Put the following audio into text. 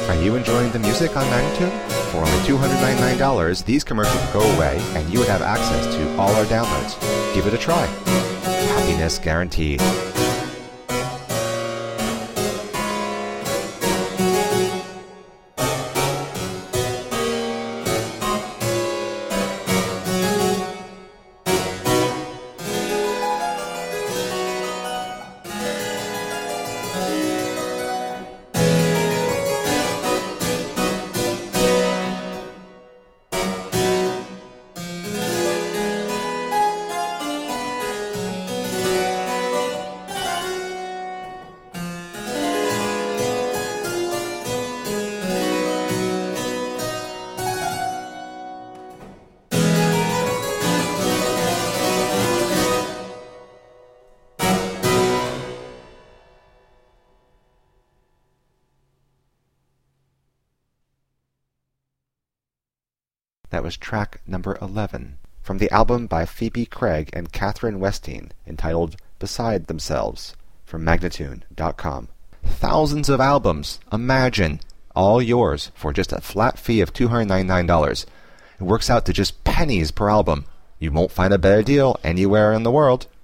Are you enjoying the music on Magnitude? For only $299, these commercials would go away and you would have access to all our downloads. Give it a try. Happiness guaranteed. That was track number 11 from the album by Phoebe Craig and Catherine Westine entitled Beside Themselves from Magnatune.com. Thousands of albums, imagine, all yours for just a flat fee of $299. It works out to just pennies per album. You won't find a better deal anywhere in the world.